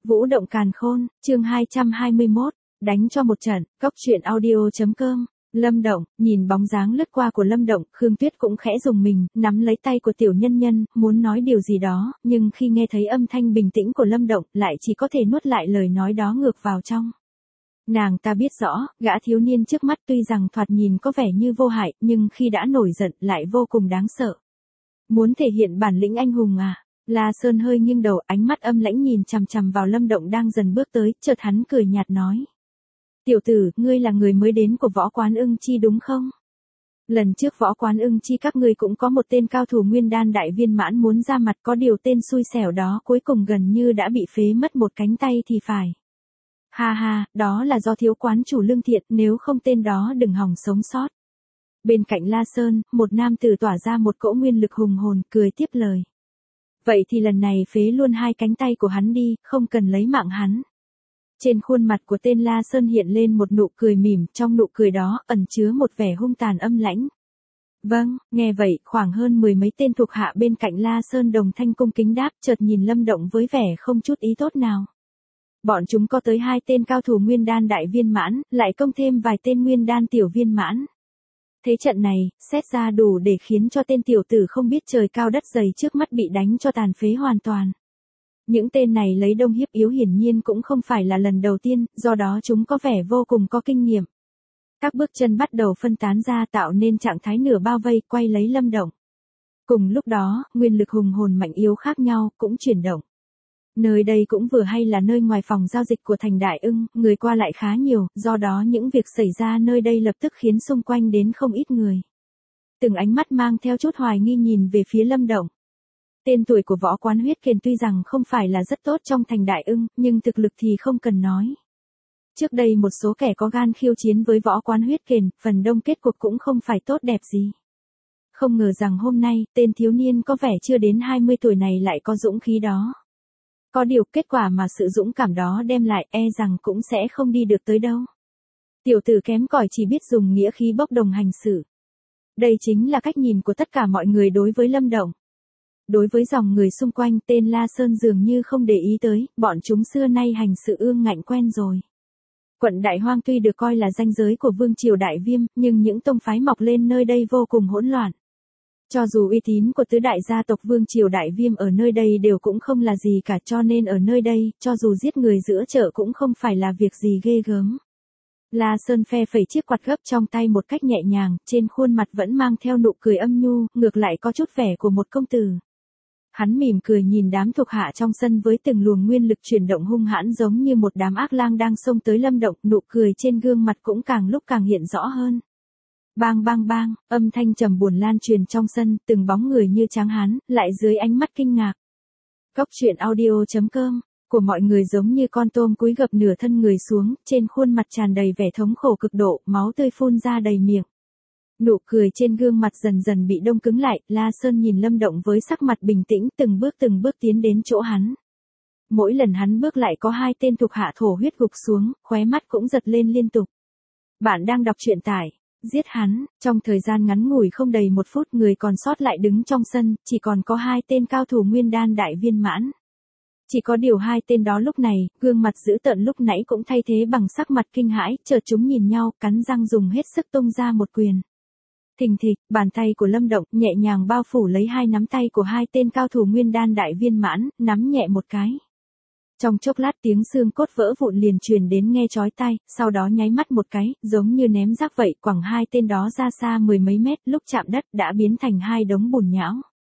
Vũ động càn khôn, chương 221, đánh cho một trận, cóc truyện audio.com. Lâm Động, nhìn bóng dáng lướt qua của Lâm Động, Khương Tuyết cũng khẽ rùng mình, nắm lấy tay của tiểu nhân nhân, muốn nói điều gì đó, nhưng khi nghe thấy âm thanh bình tĩnh của Lâm Động, lại chỉ có thể nuốt lại lời nói đó ngược vào trong. Nàng ta biết rõ, gã thiếu niên trước mắt tuy rằng thoạt nhìn có vẻ như vô hại, nhưng khi đã nổi giận lại vô cùng đáng sợ. Muốn thể hiện bản lĩnh anh hùng à? La Sơn hơi nghiêng đầu, ánh mắt âm lãnh nhìn chằm chằm vào Lâm Động đang dần bước tới, chợt hắn cười nhạt nói. Tiểu tử, ngươi là người mới đến của Võ Quán Ưng Chi đúng không? Lần trước Võ Quán Ưng Chi các ngươi cũng có một tên cao thủ nguyên đan đại viên mãn muốn ra mặt, có điều tên xui xẻo đó cuối cùng gần như đã bị phế mất một cánh tay thì phải. Ha ha, đó là do thiếu quán chủ lương thiện, nếu không tên đó đừng hòng sống sót. Bên cạnh La Sơn, một nam tử tỏa ra một cỗ nguyên lực hùng hồn, cười tiếp lời. Vậy thì lần này phế luôn hai cánh tay của hắn đi, không cần lấy mạng hắn. Trên khuôn mặt của tên La Sơn hiện lên một nụ cười mỉm, trong nụ cười đó ẩn chứa một vẻ hung tàn âm lãnh. Vâng, nghe vậy, khoảng hơn 10 mấy tên thuộc hạ bên cạnh La Sơn đồng thanh cung kính đáp, chợt nhìn Lâm Động với vẻ không chút ý tốt nào. Bọn chúng có tới 2 tên cao thủ nguyên đan đại viên mãn, lại công thêm vài tên nguyên đan tiểu viên mãn. Thế trận này, xét ra đủ để khiến cho tên tiểu tử không biết trời cao đất dày trước mắt bị đánh cho tàn phế hoàn toàn. Những tên này lấy đông hiếp yếu hiển nhiên cũng không phải là lần đầu tiên, do đó chúng có vẻ vô cùng có kinh nghiệm. Các bước chân bắt đầu phân tán ra tạo nên trạng thái nửa bao vây quay lấy Lâm Động. Cùng lúc đó, nguyên lực hùng hồn mạnh yếu khác nhau cũng chuyển động. Nơi đây cũng vừa hay là nơi ngoài phòng giao dịch của thành Đại Ưng, người qua lại khá nhiều, do đó những việc xảy ra nơi đây lập tức khiến xung quanh đến không ít người. Từng ánh mắt mang theo chút hoài nghi nhìn về phía Lâm Động. Tên tuổi của Võ Quán Huyết Kền tuy rằng không phải là rất tốt trong thành Đại Ưng, nhưng thực lực thì không cần nói. Trước đây một số kẻ có gan khiêu chiến với Võ Quán Huyết Kền, phần đông kết cục cũng không phải tốt đẹp gì. Không ngờ rằng hôm nay, tên thiếu niên có vẻ chưa đến 20 tuổi này lại có dũng khí đó. Có điều kết quả mà sự dũng cảm đó đem lại rằng cũng sẽ không đi được tới đâu. Tiểu tử kém cỏi chỉ biết dùng nghĩa khí bốc đồng hành xử. Đây chính là cách nhìn của tất cả mọi người đối với Lâm Động. Đối với dòng người xung quanh, tên La Sơn dường như không để ý tới, bọn chúng xưa nay hành sự ương ngạnh quen rồi. Quận Đại Hoang tuy được coi là ranh giới của Vương Triều Đại Viêm, nhưng những tông phái mọc lên nơi đây vô cùng hỗn loạn. Cho dù uy tín của tứ đại gia tộc Vương Triều Đại Viêm ở nơi đây đều cũng không là gì cả, cho nên ở nơi đây, cho dù giết người giữa chợ cũng không phải là việc gì ghê gớm. La Sơn phe phẩy chiếc quạt gấp trong tay một cách nhẹ nhàng, trên khuôn mặt vẫn mang theo nụ cười âm nhu, ngược lại có chút vẻ của một công tử. Hắn mỉm cười nhìn đám thuộc hạ trong sân với từng luồng nguyên lực chuyển động hung hãn giống như một đám ác lang đang xông tới Lâm Động, nụ cười trên gương mặt cũng càng lúc càng hiện rõ hơn. Bang bang bang, âm thanh trầm buồn lan truyền trong sân, từng bóng người như tráng hán, lại dưới ánh mắt kinh ngạc. Cóc truyện audio.com, của mọi người giống như con tôm cúi gập nửa thân người xuống, trên khuôn mặt tràn đầy vẻ thống khổ cực độ, máu tươi phun ra đầy miệng. Nụ cười trên gương mặt dần dần bị đông cứng lại, La Sơn nhìn Lâm Động với sắc mặt bình tĩnh từng bước tiến đến chỗ hắn. Mỗi lần hắn bước lại có 2 tên thuộc hạ thổ huyết gục xuống, khóe mắt cũng giật lên liên tục. Bạn đang đọc truyện tải. Giết hắn, trong thời gian ngắn ngủi không đầy 1 phút người còn sót lại đứng trong sân, chỉ còn có 2 tên cao thủ nguyên đan đại viên mãn. Chỉ có điều 2 tên đó lúc này, gương mặt dữ tợn lúc nãy cũng thay thế bằng sắc mặt kinh hãi, chợt chúng nhìn nhau, cắn răng dùng hết sức tung ra một quyền. Thình thịch, bàn tay của Lâm Động nhẹ nhàng bao phủ lấy 2 nắm tay của 2 tên cao thủ nguyên đan đại viên mãn, nắm nhẹ một cái. Trong chốc lát tiếng xương cốt vỡ vụn liền truyền đến nghe chói tai, sau đó nháy mắt một cái, giống như ném rác vậy, quẳng 2 tên đó ra xa 10 mấy mét, lúc chạm đất đã biến thành 2 đống bùn nhão.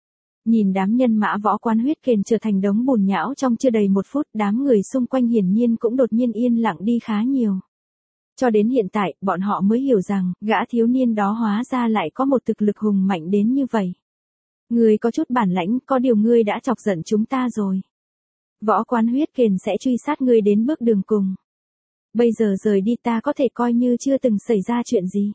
Nhìn đám nhân mã Võ Quán Huyết Kền trở thành đống bùn nhão trong chưa đầy 1 phút, đám người xung quanh hiển nhiên cũng đột nhiên yên lặng đi khá nhiều. Cho đến hiện tại, bọn họ mới hiểu rằng, gã thiếu niên đó hóa ra lại có một thực lực hùng mạnh đến như vậy. Ngươi có chút bản lãnh, có điều ngươi đã chọc giận chúng ta rồi. Võ Quán Huyết Kền sẽ truy sát ngươi đến bước đường cùng. Bây giờ rời đi ta có thể coi như chưa từng xảy ra chuyện gì.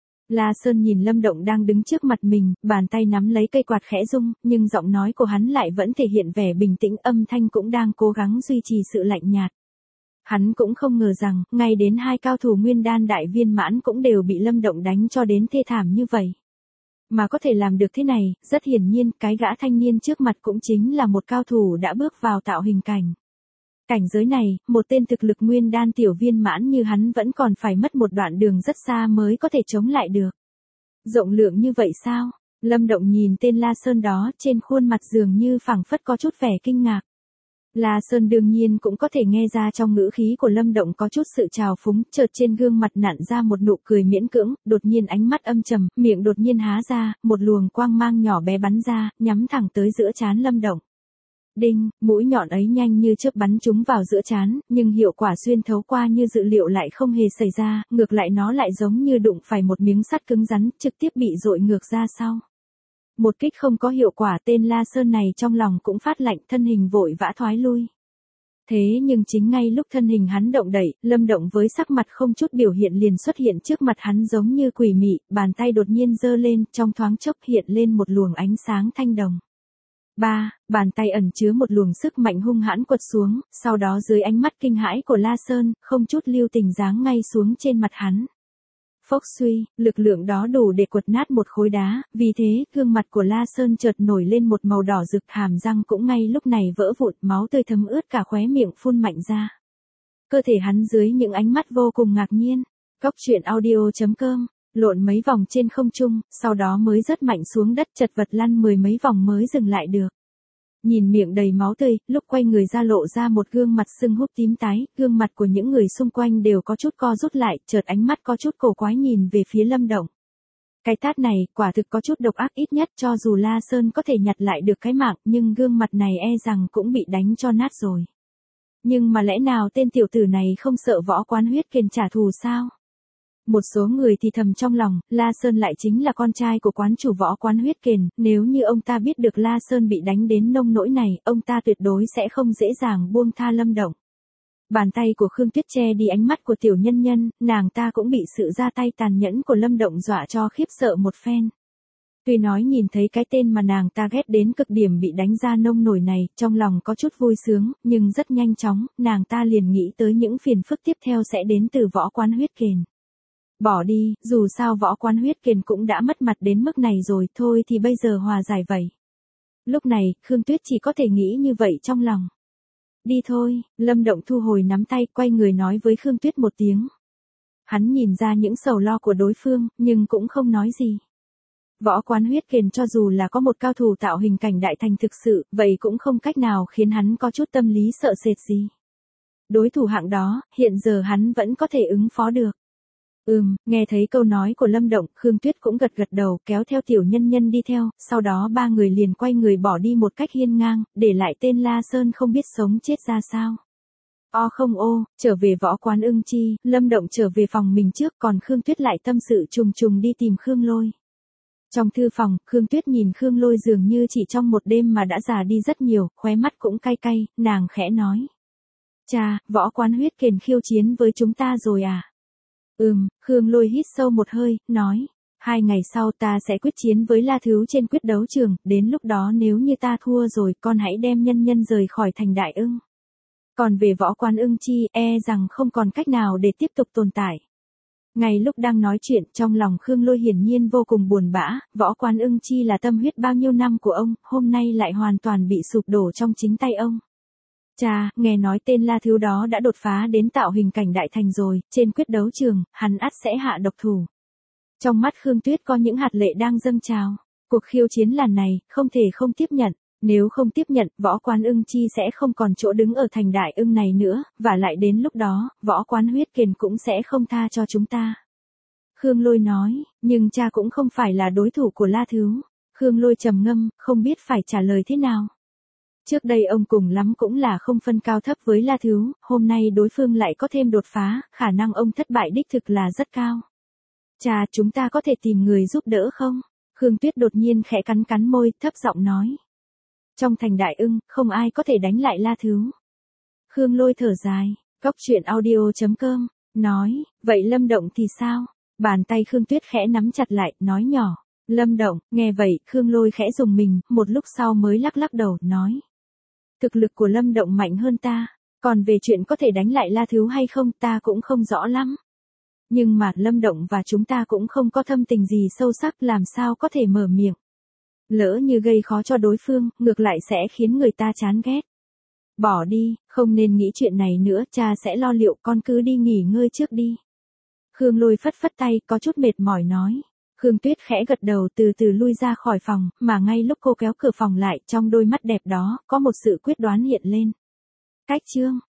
La Sơn nhìn Lâm Động đang đứng trước mặt mình, bàn tay nắm lấy cây quạt khẽ rung, nhưng giọng nói của hắn lại vẫn thể hiện vẻ bình tĩnh, âm thanh cũng đang cố gắng duy trì sự lạnh nhạt. Hắn cũng không ngờ rằng, ngay đến 2 cao thủ nguyên đan đại viên mãn cũng đều bị Lâm Động đánh cho đến thê thảm như vậy. Mà có thể làm được thế này, rất hiển nhiên, cái gã thanh niên trước mặt cũng chính là một cao thủ đã bước vào tạo hình cảnh. Cảnh giới này, một tên thực lực nguyên đan tiểu viên mãn như hắn vẫn còn phải mất một đoạn đường rất xa mới có thể chống lại được. Rộng lượng như vậy sao? Lâm Động nhìn tên La Sơn đó, trên khuôn mặt dường như phảng phất có chút vẻ kinh ngạc. La Sơn đương nhiên cũng có thể nghe ra trong ngữ khí của Lâm Động có chút sự trào phúng, chợt trên gương mặt nặn ra một nụ cười miễn cưỡng, đột nhiên ánh mắt âm trầm, miệng đột nhiên há ra, một luồng quang mang nhỏ bé bắn ra, nhắm thẳng tới giữa trán Lâm Động. Đinh, mũi nhọn ấy nhanh như chớp bắn trúng vào giữa trán, nhưng hiệu quả xuyên thấu qua như dự liệu lại không hề xảy ra, ngược lại nó lại giống như đụng phải một miếng sắt cứng rắn, trực tiếp bị dội ngược ra sau. Một kích không có hiệu quả, tên La Sơn này trong lòng cũng phát lạnh, thân hình vội vã thoái lui. Thế nhưng chính ngay lúc thân hình hắn động đậy, Lâm Động với sắc mặt không chút biểu hiện liền xuất hiện trước mặt hắn giống như quỷ mị, bàn tay đột nhiên giơ lên, trong thoáng chốc hiện lên một luồng ánh sáng thanh đồng. Bàn tay ẩn chứa một luồng sức mạnh hung hãn quật xuống, sau đó dưới ánh mắt kinh hãi của La Sơn, không chút lưu tình giáng ngay xuống trên mặt hắn. Phốc suy, lực lượng đó đủ để quật nát một khối đá, vì thế, gương mặt của La Sơn chợt nổi lên một màu đỏ rực, hàm răng cũng ngay lúc này vỡ vụn, máu tươi thấm ướt cả khóe miệng phun mạnh ra. Cơ thể hắn dưới những ánh mắt vô cùng ngạc nhiên. Cóc truyện audio.com, lộn mấy vòng trên không trung, sau đó mới rớt mạnh xuống đất, chật vật lăn mười mấy vòng mới dừng lại được. Nhìn miệng đầy máu tươi, lúc quay người ra lộ ra một gương mặt sưng húp tím tái, gương mặt của những người xung quanh đều có chút co rút lại, chợt ánh mắt có chút cổ quái nhìn về phía Lâm Động. Cái tát này, quả thực có chút độc ác, ít nhất cho dù La Sơn có thể nhặt lại được cái mạng, nhưng gương mặt này e rằng cũng bị đánh cho nát rồi. Nhưng mà lẽ nào tên tiểu tử này không sợ Võ Quán Huyết Kiền trả thù sao? Một số người thì thầm trong lòng, La Sơn lại chính là con trai của quán chủ Võ Quán Huyết Kiền, nếu như ông ta biết được La Sơn bị đánh đến nông nỗi này, ông ta tuyệt đối sẽ không dễ dàng buông tha Lâm Động. Bàn tay của Khương Tuyết che đi ánh mắt của tiểu nhân nhân, nàng ta cũng bị sự ra tay tàn nhẫn của Lâm Động dọa cho khiếp sợ một phen. Tuy nói nhìn thấy cái tên mà nàng ta ghét đến cực điểm bị đánh ra nông nổi này, trong lòng có chút vui sướng, nhưng rất nhanh chóng, nàng ta liền nghĩ tới những phiền phức tiếp theo sẽ đến từ Võ Quán Huyết Kiền. Bỏ đi, dù sao Võ Quán Huyết Kiền cũng đã mất mặt đến mức này rồi, thôi thì bây giờ hòa giải vậy. Lúc này, Khương Tuyết chỉ có thể nghĩ như vậy trong lòng. Đi thôi, Lâm Động thu hồi nắm tay, quay người nói với Khương Tuyết một tiếng. Hắn nhìn ra những sầu lo của đối phương, nhưng cũng không nói gì. Võ Quán Huyết Kiền cho dù là có một cao thủ tạo hình cảnh đại thành thực sự, vậy cũng không cách nào khiến hắn có chút tâm lý sợ sệt gì. Đối thủ hạng đó, hiện giờ hắn vẫn có thể ứng phó được. Nghe thấy câu nói của Lâm Động, Khương Tuyết cũng gật gật đầu, kéo theo tiểu nhân nhân đi theo, sau đó ba người liền quay người bỏ đi một cách hiên ngang, để lại tên La Sơn không biết sống chết ra sao. Trở về Võ Quán Ưng Chi, Lâm Động trở về phòng mình trước, còn Khương Tuyết lại tâm sự trùng trùng đi tìm Khương Lôi. Trong thư phòng, Khương Tuyết nhìn Khương Lôi dường như chỉ trong một đêm mà đã già đi rất nhiều, khóe mắt cũng cay cay, nàng khẽ nói. Chà, Võ Quán Huyết Kiền khiêu chiến với chúng ta rồi à? Khương Lôi hít sâu một hơi, nói. 2 ngày sau ta sẽ quyết chiến với La Thứ trên quyết đấu trường, đến lúc đó nếu như ta thua rồi, con hãy đem nhân nhân rời khỏi thành Đại Ưng. Còn về Võ Quán Ưng Chi, e rằng không còn cách nào để tiếp tục tồn tại. Ngay lúc đang nói chuyện, trong lòng Khương Lôi hiển nhiên vô cùng buồn bã, Võ Quán Ưng Chi là tâm huyết bao nhiêu năm của ông, hôm nay lại hoàn toàn bị sụp đổ trong chính tay ông. Chà, nghe nói tên La Thứ đó đã đột phá đến tạo hình cảnh đại thành rồi, trên quyết đấu trường, hắn ắt sẽ hạ độc thủ. Trong mắt Khương Tuyết có những hạt lệ đang dâng trào. Cuộc khiêu chiến lần này, không thể không tiếp nhận. Nếu không tiếp nhận, Võ Quán Ưng Chi sẽ không còn chỗ đứng ở thành Đại Ưng này nữa, và lại đến lúc đó, Võ Quán Huyết Kiền cũng sẽ không tha cho chúng ta. Khương Lôi nói, nhưng cha cũng không phải là đối thủ của La Thứ. Khương Lôi trầm ngâm, không biết phải trả lời thế nào. Trước đây ông cùng lắm cũng là không phân cao thấp với La Thứ, hôm nay đối phương lại có thêm đột phá, khả năng ông thất bại đích thực là rất cao. Cha, chúng ta có thể tìm người giúp đỡ không? Khương Tuyết đột nhiên khẽ cắn môi, thấp giọng nói. Trong thành Đại Ưng, không ai có thể đánh lại La Thứ. Khương Lôi thở dài, Cóc truyện audio.com, nói, vậy Lâm Động thì sao? Bàn tay Khương Tuyết khẽ nắm chặt lại, nói nhỏ. Lâm Động, nghe vậy, Khương Lôi khẽ rùng mình, một lúc sau mới lắc lắc đầu, nói. Thực lực của Lâm Động mạnh hơn ta, còn về chuyện có thể đánh lại La Thứ hay không ta cũng không rõ lắm. Nhưng mà Lâm Động và chúng ta cũng không có thâm tình gì sâu sắc, làm sao có thể mở miệng. Lỡ như gây khó cho đối phương, ngược lại sẽ khiến người ta chán ghét. Bỏ đi, không nên nghĩ chuyện này nữa, cha sẽ lo liệu, con cứ đi nghỉ ngơi trước đi. Khương Lôi phất phất tay, có chút mệt mỏi nói. Khương Tuyết khẽ gật đầu từ từ lui ra khỏi phòng, mà ngay lúc cô kéo cửa phòng lại, trong đôi mắt đẹp đó, có một sự quyết đoán hiện lên. Cách chương